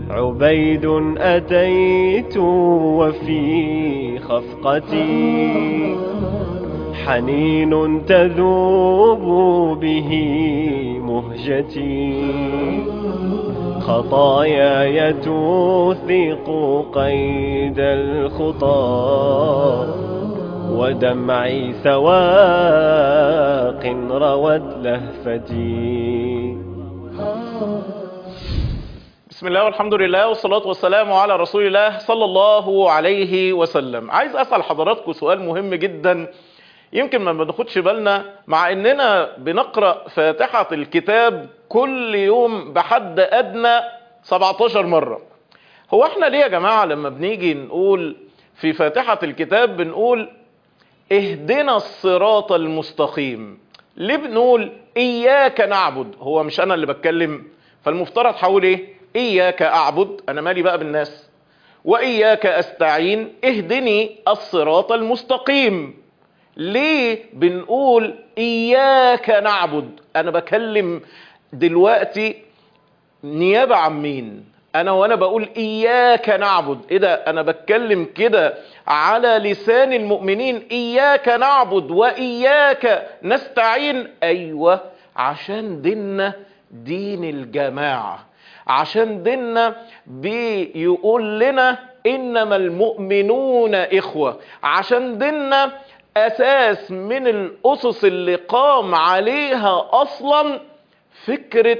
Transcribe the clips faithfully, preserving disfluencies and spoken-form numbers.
عبيد أتيت وفي خفقتي حنين تذوب به مهجتي، خطاياي توثق قيد الخطى ودمعي سواق روت لهفتي. بسم الله والحمد لله والصلاة والسلام على رسول الله صلى الله عليه وسلم. عايز أسأل حضراتكم سؤال مهم جدا، يمكن ما بناخدش بالنا مع اننا بنقرأ فاتحة الكتاب كل يوم بحد ادنى سبعتاشر مرة. هو احنا ليه يا جماعة لما بنيجي نقول في فاتحة الكتاب بنقول اهدنا الصراط المستقيم؟ ليه بنقول اياك نعبد؟ هو مش انا اللي بتكلم، فالمفترض حول ايه؟ اياك اعبد، انا مالي بقى بالناس، واياك استعين، اهدني الصراط المستقيم. ليه بنقول اياك نعبد؟ انا بكلم دلوقتي نيابة عن مين؟ انا وانا بقول اياك نعبد، ايه ده؟ انا بتكلم كده على لسان المؤمنين، اياك نعبد واياك نستعين. ايوه، عشان ديننا دين الجماعة، عشان ديننا بيقول لنا انما المؤمنون اخوة، عشان ديننا اساس من الاسس اللي قام عليها اصلا فكرة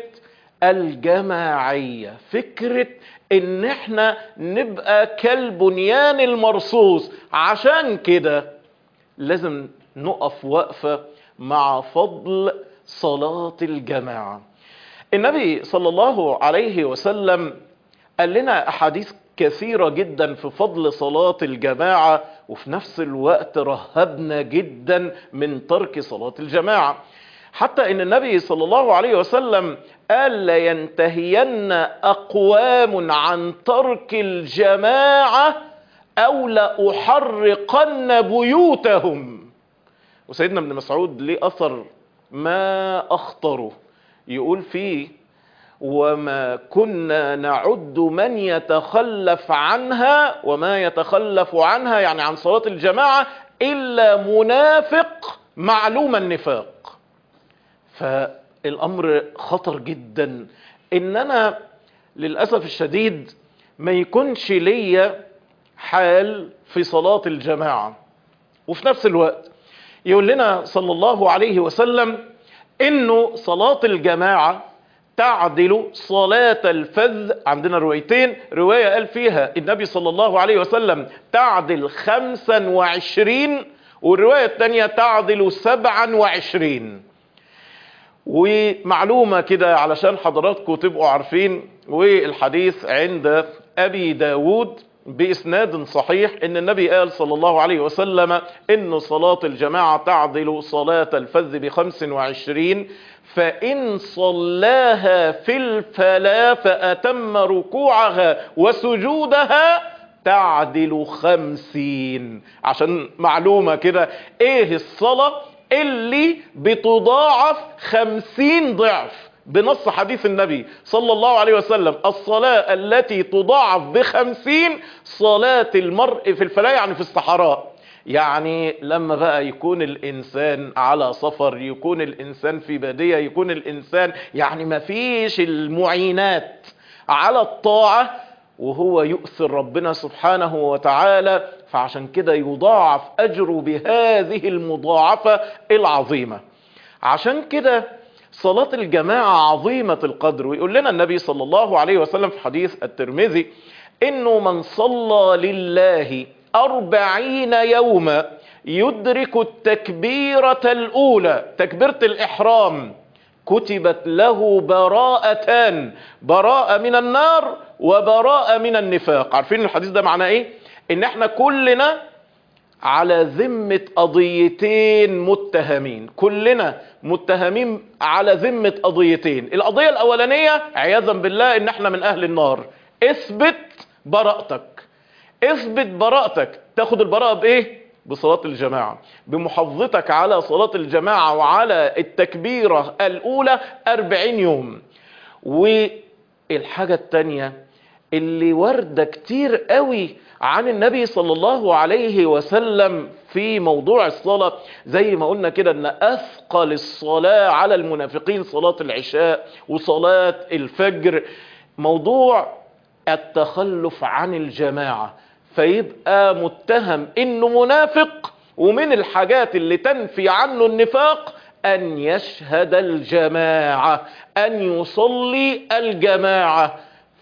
الجماعية، فكرة ان احنا نبقى كالبنيان المرصوص. عشان كده لازم نقف وقفة مع فضل صلاة الجماعة. النبي صلى الله عليه وسلم قال لنا احاديث كثيرة جدا في فضل صلاة الجماعة، وفي نفس الوقت رهبنا جدا من ترك صلاة الجماعة، حتى ان النبي صلى الله عليه وسلم قال لينتهين اقوام عن ترك الجماعة او لأحرقن بيوتهم. وسيدنا ابن مسعود ليه اثر ما اخطره، يقول فيه: وما كنا نعد من يتخلف عنها، وما يتخلف عنها يعني عن صلاة الجماعة، إلا منافق معلوم النفاق. فالأمر خطر جدا إن أنا للأسف الشديد ما يكونش ليا حال في صلاة الجماعة، وفي نفس الوقت يقول لنا صلى الله عليه وسلم إنه صلاة الجماعة تعدل صلاة الفذ. عندنا روايتين، رواية قال فيها النبي صلى الله عليه وسلم تعدل خمسا وعشرين، والرواية الثانية تعدل سبعا وعشرين. ومعلومة كده علشان حضراتكم تبقوا عارفين، والحديث عند أبي داود بإسناد صحيح، إن النبي قال صلى الله عليه وسلم إن صلاة الجماعة تعدل صلاة الفذ بخمس وعشرين، فإن صلاها في الفلا فأتم ركوعها وسجودها تعدل خمسين. عشان معلومة كده، ايه الصلاة اللي بتضاعف خمسين ضعف بنص حديث النبي صلى الله عليه وسلم؟ الصلاة التي تضاعف بخمسين صلاة المرء في الفلا، يعني في الصحراء. يعني لما بقى يكون الإنسان على سفر، يكون الإنسان في بادية، يكون الإنسان يعني ما فيش المعينات على الطاعة، وهو يؤثر ربنا سبحانه وتعالى، فعشان كده يضاعف أجره بهذه المضاعفة العظيمة. عشان كده صلاة الجماعة عظيمة القدر. ويقول لنا النبي صلى الله عليه وسلم في حديث الترمذي إنه من صلى لله أربعين يوما يدرك التكبيرة الأولى، تكبيرة الإحرام، كتبت له براءتان، براءة من النار وبراءة من النفاق. عارفين الحديث ده معناه ايه؟ ان احنا كلنا على ذمة قضيتين متهمين، كلنا متهمين على ذمة قضيتين. القضية الأولانية عياذا بالله ان احنا من أهل النار. اثبت براءتك، اثبت براءتك. تاخد البراءة بايه؟ بصلاة الجماعة، بمحافظتك على صلاة الجماعة وعلى التكبيرة الأولى أربعين يوم. والحاجة التانية اللي وردة كتير قوي عن النبي صلى الله عليه وسلم في موضوع الصلاة. زي ما قلنا كده ان اثقل الصلاة على المنافقين صلاة العشاء وصلاة الفجر، موضوع التخلف عن الجماعة، فيبقى متهم انه منافق. ومن الحاجات اللي تنفي عنه النفاق ان يشهد الجماعة، ان يصلي الجماعة.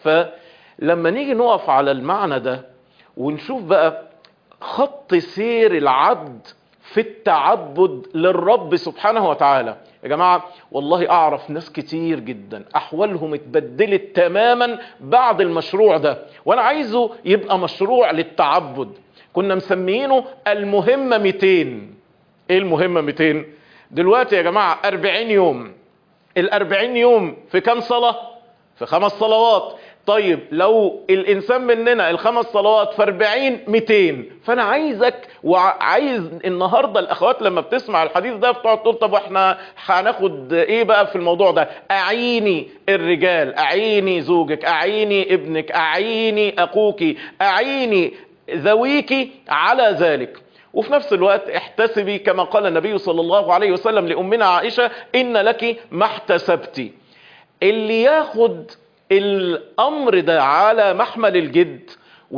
فلما نيجي نقف على المعنى ده ونشوف بقى خط سير العبد في التعبد للرب سبحانه وتعالى، يا جماعة والله اعرف ناس كتير جدا احوالهم اتبدلت تماما بعد المشروع ده، وانا عايزه يبقى مشروع للتعبد. كنا مسميينه المهمة مئتين. ايه المهمة مئتين؟ دلوقتي يا جماعة اربعين يوم، الاربعين يوم في كام صلاة؟ في خمس صلوات. طيب لو الانسان مننا الخمس صلوات في اربعين مئتين، فانا عايزك وعايز النهاردة الاخوات لما بتسمع الحديث ده بتقعد تقول طب واحنا هناخد ايه بقى في الموضوع ده؟ اعيني الرجال، اعيني زوجك، اعيني ابنك، اعيني اخوك، اعيني ذويك على ذلك. وفي نفس الوقت احتسبي كما قال النبي صلى الله عليه وسلم لأمنا عائشة إن لك ما احتسبتي. اللي ياخد الأمر ده على محمل الجد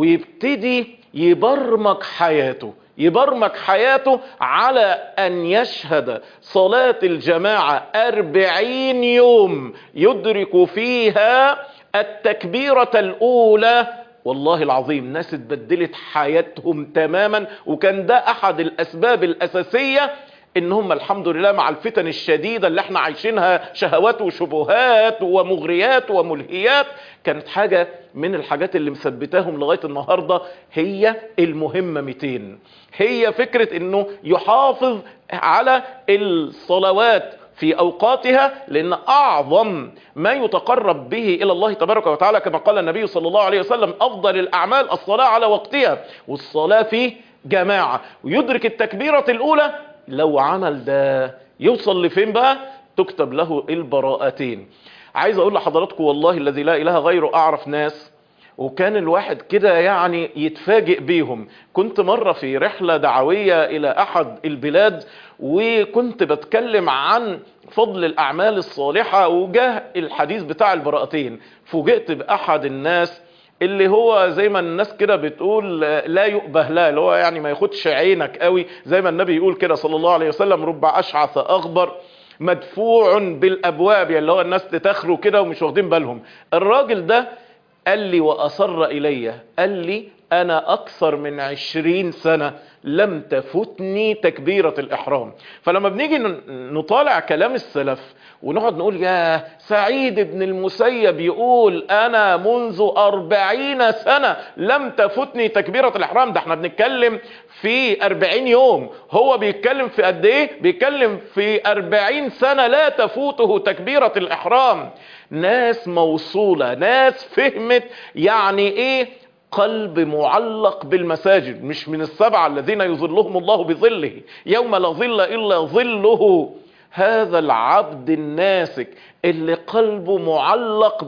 ويبتدي يبرمج حياته، يبرمج حياته على أن يشهد صلاة الجماعة أربعين يوم يدرك فيها التكبيرة الأولى، والله العظيم ناس اتبدلت حياتهم تماما. وكان ده احد الاسباب الاساسية ان هم الحمد لله مع الفتن الشديدة اللي احنا عايشينها، شهوات وشبهات ومغريات وملهيات، كانت حاجة من الحاجات اللي مثبتاهم لغاية النهاردة هي المهمة مئتين. هي فكرة انه يحافظ على الصلوات في اوقاتها، لان اعظم ما يتقرب به الى الله تبارك وتعالى كما قال النبي صلى الله عليه وسلم افضل الاعمال الصلاة على وقتها، والصلاة في جماعة، ويدرك التكبيرة الاولى. لو عمل ده يوصل لفين بقى؟ تكتب له البراءتين. عايز اقول لحضراتكم والله الذي لا اله غيره، اعرف ناس وكان الواحد كده يعني يتفاجئ بيهم. كنت مرة في رحلة دعوية الى احد البلاد، وكنت بتكلم عن فضل الاعمال الصالحة، وجاه الحديث بتاع البراءتين. فوجئت باحد الناس اللي هو زي ما الناس كده بتقول لا يؤبه لا، اللي هو يعني ما ياخدش عينك قوي، زي ما النبي يقول كده صلى الله عليه وسلم رب اشعث اغبر مدفوع بالابواب، يعني اللي هو الناس تتخروا كده ومش واخدين بالهم. الراجل ده قال لي واصر الي، قال لي انا اكثر من عشرين سنة لم تفتني تكبيرة الاحرام. فلما بنيجي نطالع كلام السلف ونقعد نقول يا سعيد بن المسيب يقول انا منذ اربعين سنة لم تفتني تكبيرة الاحرام، ده احنا بنتكلم في اربعين يوم، هو بيتكلم في قد ايه؟ بيتكلم في اربعين سنة لا تفوته تكبيرة الاحرام. ناس موصولة، ناس فهمت يعني ايه قلب معلق بالمساجد، مش من السبعة الذين يظلهم الله بظله يوم لا ظل الا ظله. هذا العبد الناسك اللي قلبه معلق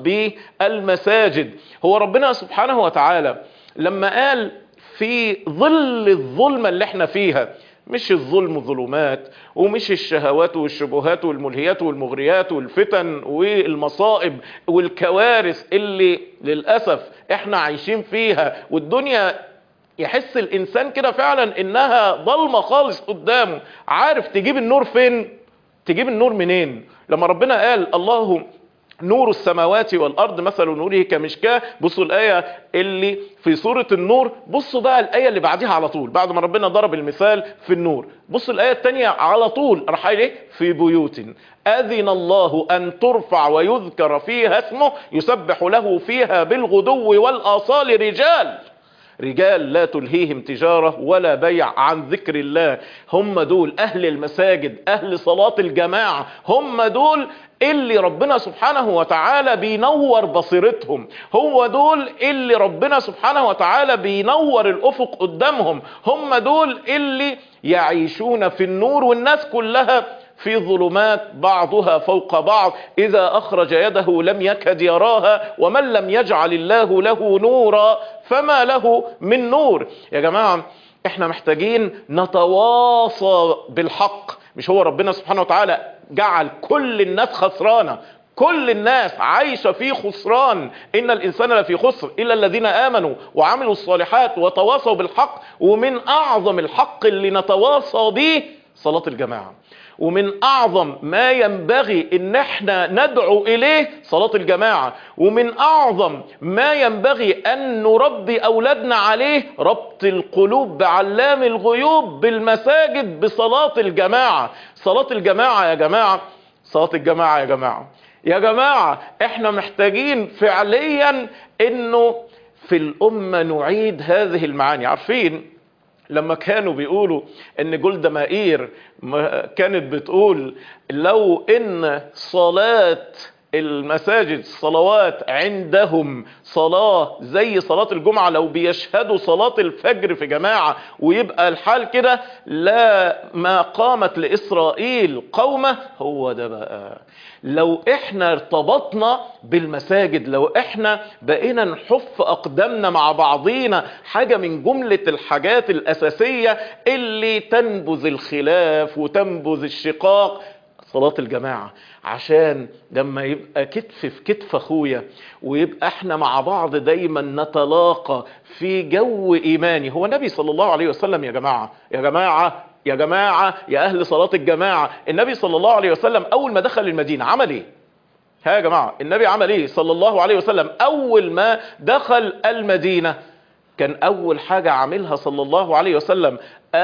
بالمساجد. هو ربنا سبحانه وتعالى لما قال في ظل الظلمة اللي احنا فيها، مش الظلم ظلمات، ومش الشهوات والشبهات والملهيات والمغريات والفتن والمصائب والكوارث اللي للأسف احنا عايشين فيها، والدنيا يحس الانسان كده فعلا انها ضلمة خالص قدامه. عارف تجيب النور فين؟ تجيب النور منين؟ لما ربنا قال الله نور السماوات والارض مثل نوره كمشكاة، بصوا الايه اللي في سوره النور، بصوا بقى الايه اللي بعدها على طول بعد ما ربنا ضرب المثال في النور، بصوا الايه الثانيه على طول راح ايه؟ في بيوت اذن الله ان ترفع ويذكر فيها اسمه يسبح له فيها بالغدو والاصال رجال رجال لا تلهيهم تجارة ولا بيع عن ذكر الله. هم دول أهل المساجد، أهل صلاة الجماعة، هم دول اللي ربنا سبحانه وتعالى بينور بصيرتهم، هو دول اللي ربنا سبحانه وتعالى بينور الأفق قدامهم، هم دول اللي يعيشون في النور والناس كلها في ظلمات بعضها فوق بعض إذا أخرج يده لم يكد يراها ومن لم يجعل الله له نورا فما له من نور. يا جماعة احنا محتاجين نتواصى بالحق. مش هو ربنا سبحانه وتعالى جعل كل الناس خسرانة، كل الناس عايشة في خسران، إن الإنسان لفي خسر إلا الذين آمنوا وعملوا الصالحات وتواصوا بالحق. ومن أعظم الحق اللي نتواصى به صلاة الجماعة، ومن أعظم ما ينبغي إن احنا ندعو إليه صلاة الجماعة، ومن أعظم ما ينبغي أن نربي أولادنا عليه ربط القلوب بعلام الغيوب بالمساجد بصلاة الجماعة. صلاة الجماعة يا جماعة، صلاة الجماعة يا جماعة يا جماعة احنا محتاجين فعليا انه في الامة نعيد هذه المعاني. عارفين لما كانوا بيقولوا ان جولدا مائير كانت بتقول لو ان صلاة المساجد الصلوات عندهم صلاة زي صلاة الجمعة، لو بيشهدوا صلاة الفجر في جماعة ويبقى الحال كده لا ما قامت لإسرائيل قومة. هو ده بقى لو احنا ارتبطنا بالمساجد، لو احنا بقينا نحف اقدامنا مع بعضينا، حاجة من جملة الحاجات الاساسية اللي تنبذ الخلاف وتنبذ الشقاق صلاة الجماعة. عشان لما يبقى كتف في كتف اخويا ويبقى احنا مع بعض دايما نتلاقى في جو ايماني. هو النبي صلى الله عليه وسلم يا جماعة يا جماعة يا جماعة يا اهل صلاة الجماعة، النبي صلى الله عليه وسلم اول ما دخل المدينة عمل ايه؟ ها يا جماعة النبي عمل ايه صلى الله عليه وسلم اول ما دخل المدينة؟ كان اول حاجة عملها صلى الله عليه وسلم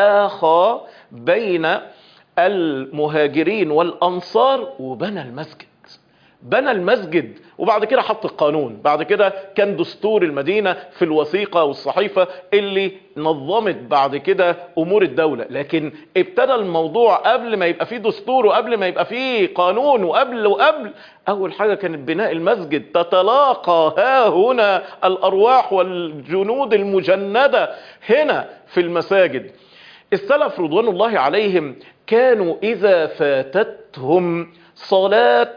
اخى بين المهاجرين والأنصار وبنى المسجد. بنى المسجد وبعد كده حط القانون. بعد كده كان دستور المدينة في الوثيقة والصحيفة اللي نظمت بعد كده أمور الدولة. لكن ابتدى الموضوع قبل ما يبقى فيه دستور وقبل ما يبقى فيه قانون وقبل وقبل أول حاجة كانت بناء المسجد. تتلاقى ها هنا الأرواح والجنود المجندة هنا في المساجد. السلف رضوان الله عليهم كانوا إذا فاتتهم صلاة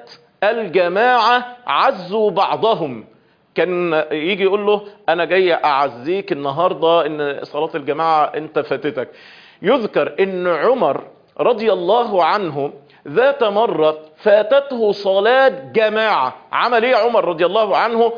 الجماعة عزوا بعضهم. كان يجي يقول له أنا جاي أعزيك النهاردة إن صلاة الجماعة أنت فاتتك. يذكر إن عمر رضي الله عنه ذات مرة فاتته صلاة جماعة. عمل إيه عمر رضي الله عنه؟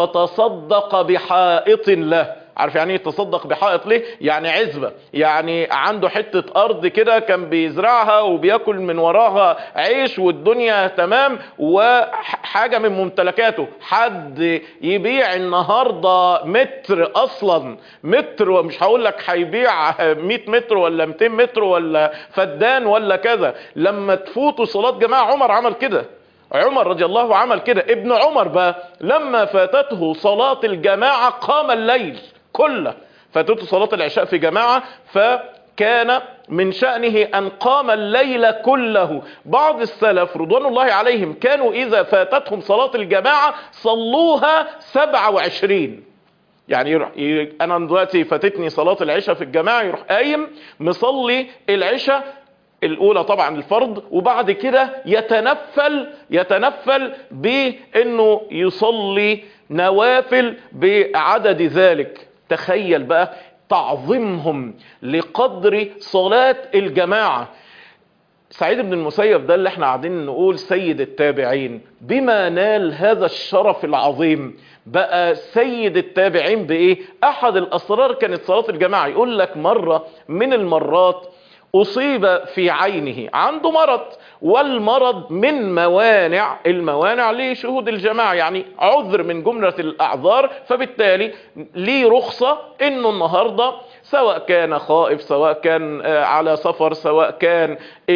فتصدق بحائط له. عارف يعني ايه تصدق بحائط؟ ليه؟ يعني عزبة، يعني عنده حتة ارض كده كان بيزرعها وبياكل من وراها عيش والدنيا تمام وحاجة من ممتلكاته. حد يبيع النهاردة متر اصلا متر، ومش هقول لك هيبيع مئة متر ولا مئتين متر ولا فدان ولا كذا. لما تفوتوا صلاة جماعة عمر عمل كده. عمر رضي الله عمل كده. ابن عمر بقى لما فاتته صلاة الجماعة قام الليل كله. فاتته صلاة العشاء في جماعة فكان من شأنه أن قام الليل كله. بعض السلف رضوان الله عليهم كانوا إذا فاتتهم صلاة الجماعة صلوها سبعة وعشرين. يعني يروح أنا دلوقتي فاتتني صلاة العشاء في الجماعة، يروح قايم مصلي العشاء الأولى طبعا الفرض، وبعد كده يتنفل يتنفل بأنه يصلي نوافل بعدد ذلك. تخيل بقى تعظيمهم لقدر صلاة الجماعة. سعيد بن المسيب ده اللي احنا قاعدين نقول سيد التابعين، بما نال هذا الشرف العظيم بقى سيد التابعين بإيه؟ أحد الأسرار كانت صلاة الجماعة. يقول لك مرة من المرات أصيب في عينه، عنده مرض، والمرض من موانع الموانع لشهود الجماعة، يعني عذر من جملة الأعذار، فبالتالي ليه رخصة إنه النهاردة سواء كان خائف سواء كان على سفر سواء كان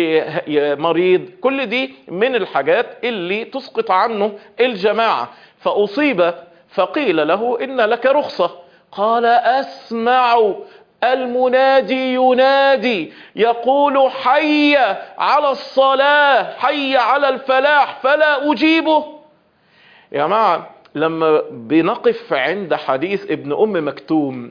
مريض، كل دي من الحاجات اللي تسقط عنه الجماعة. فأصيب فقيل له إن لك رخصة. قال أسمع المنادي ينادي يقول حي على الصلاة حي على الفلاح فلا أجيبه. يا جماعة لما بنقف عند حديث ابن أم مكتوم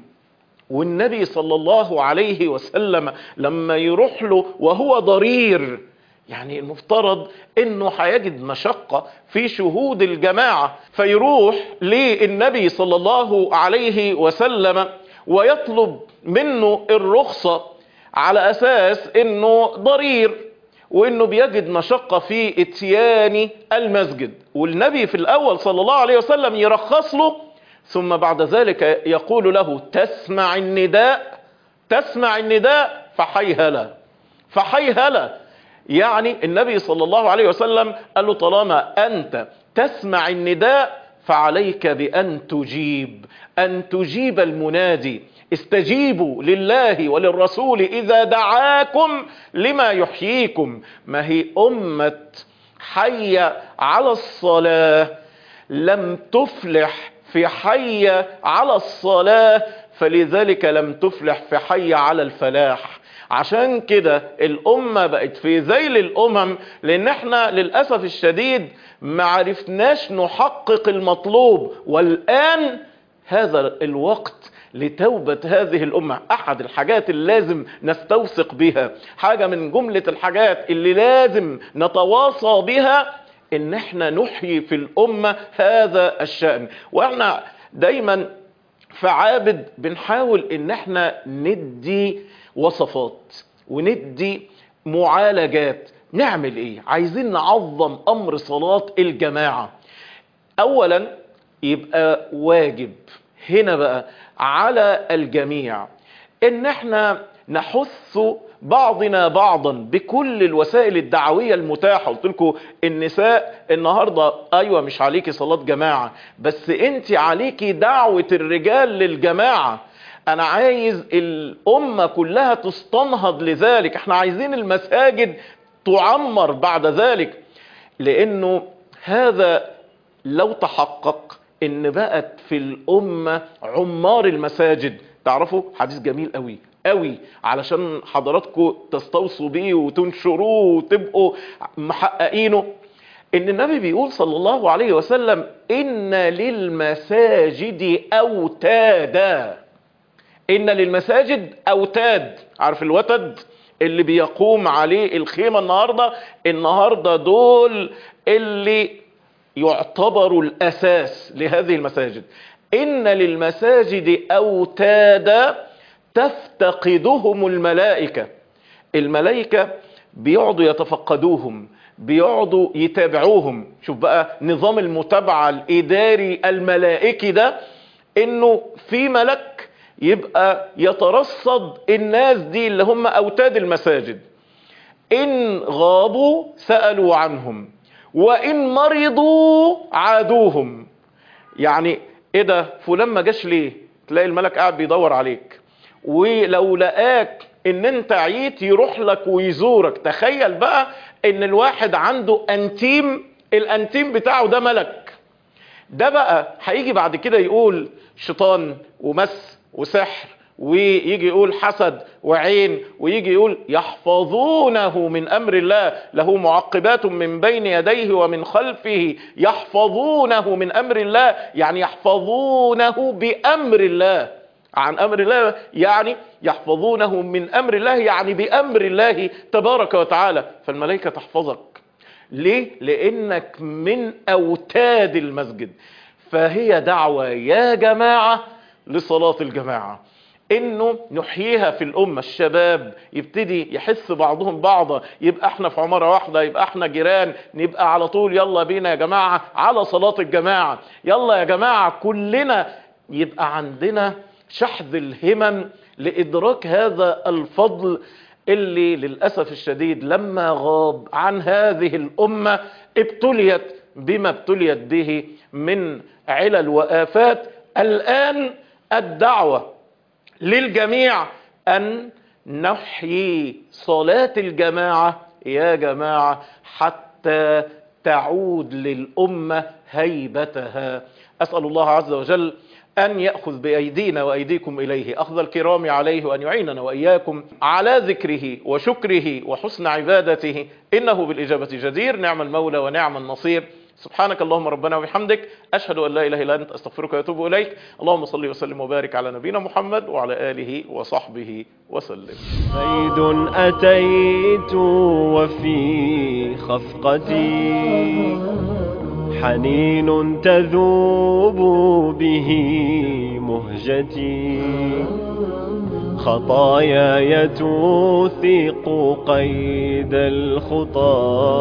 والنبي صلى الله عليه وسلم لما يروح له وهو ضرير يعني المفترض انه هيجد مشقة في شهود الجماعة، فيروح للنبي صلى الله عليه وسلم ويطلب منه الرخصة على اساس انه ضرير وانه بيجد مشقة في اتيان المسجد، والنبي في الاول صلى الله عليه وسلم يرخص له، ثم بعد ذلك يقول له تسمع النداء تسمع النداء فحيهلا فحيهلا. يعني النبي صلى الله عليه وسلم قال له طالما أنت تسمع النداء فعليك بأن تجيب أن تجيب المنادي. استجيبوا لله وللرسول إذا دعاكم لما يحييكم. ما هي أمة حي على الصلاة لم تفلح في حي على الصلاة، فلذلك لم تفلح في حي على الفلاح. عشان كده الأمة بقت في ذيل الأمم، لأن احنا للأسف الشديد ما عرفناش نحقق المطلوب، والآن هذا الوقت لتوبة هذه الأمة. أحد الحاجات اللي لازم نستوثق بها، حاجة من جملة الحاجات اللي لازم نتواصى بها، إن احنا نحيي في الأمة هذا الشأن. وإحنا دايما في عابد بنحاول إن احنا ندي وصفات وندي معالجات. نعمل ايه؟ عايزين نعظم امر صلاة الجماعة. اولا يبقى واجب هنا بقى على الجميع ان احنا نحث بعضنا بعضا بكل الوسائل الدعوية المتاحة. قلت لكم النساء النهاردة ايوه مش عليكي صلاة جماعة، بس انت عليكي دعوة الرجال للجماعة. انا عايز الامة كلها تستنهض لذلك. احنا عايزين المساجد تعمر بعد ذلك، لانه هذا لو تحقق ان بقت في الامة عمار المساجد. تعرفوا حديث جميل قوي قوي علشان حضراتكم تستوصوا بيه وتنشروه وتبقوا محققينه، ان النبي بيقول صلى الله عليه وسلم ان للمساجد اوتادا. ان للمساجد اوتاد. عارف الوتد اللي بيقوم عليه الخيمة النهاردة؟ النهاردة دول اللي يعتبروا الاساس لهذه المساجد. ان للمساجد اوتادا تفتقدهم الملائكة. الملائكة بيقعدوا يتفقدوهم، بيقعدوا يتابعوهم. شوف بقى نظام المتابعة الاداري الملائكي ده، انه في ملك يبقى يترصد الناس دي اللي هم اوتاد المساجد. ان غابوا سألوا عنهم، وان مرضوا عادوهم. يعني ايه ده؟ فلان ما جاش ليه؟ تلاقي الملك قاعد بيدور عليك، ولو لقاك ان انت عييت يروح لك ويزورك. تخيل بقى ان الواحد عنده انتيم، الانتيم بتاعه ده ملك. ده بقى هيجي بعد كده يقول شيطان ومس وسحر، ويجي يقول حسد وعين، ويجي يقول يحفظونه من امر الله، له معقبات من بين يديه ومن خلفه يحفظونه من امر الله. يعني يحفظونه بامر الله، عن امر الله، يعني يحفظونه من امر الله، يعني بامر الله تبارك وتعالى. فالملائكة تحفظك. ليه؟ لانك من اوتاد المسجد. فهي دعوة يا جماعة لصلاة الجماعة، انه نحييها في الامة. الشباب يبتدي يحس بعضهم بعضا، يبقى احنا في عمارة واحدة، يبقى احنا جيران، نبقى على طول يلا بينا يا جماعة على صلاة الجماعة، يلا يا جماعة كلنا. يبقى عندنا شحذ الهمم لادراك هذا الفضل اللي للأسف الشديد لما غاب عن هذه الامة ابتليت بما ابتليت به من علل وآفات. الآن الدعوة للجميع أن نحيي صلاة الجماعة يا جماعة حتى تعود للأمة هيبتها. أسأل الله عز وجل أن يأخذ بأيدينا وأيديكم إليه أخذ الكرام عليه، وأن يعيننا وإياكم على ذكره وشكره وحسن عبادته، إنه بالإجابة جدير. نعم المولى ونعم النصير. سبحانك اللهم ربنا وبحمدك، أشهد أن لا إله إلا أنت، أستغفرك وأتوب إليك. اللهم صل وسلم وبارك على نبينا محمد وعلى آله وصحبه وسلم. صيد أتيت وفي خفقتي حنين تذوب به مهجتي، خطاياي توثق قيد الخطى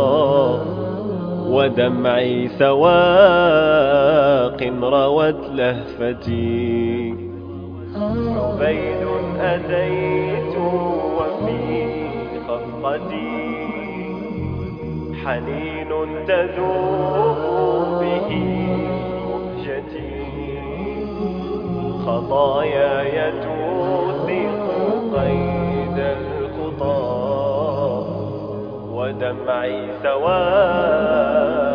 ودمعي سواق روت لهفتي. عبيد أتيت وفي خفقتي حنين تذوب به مهجتي، خطاياي توثق قيد الخطى ودمعي سواء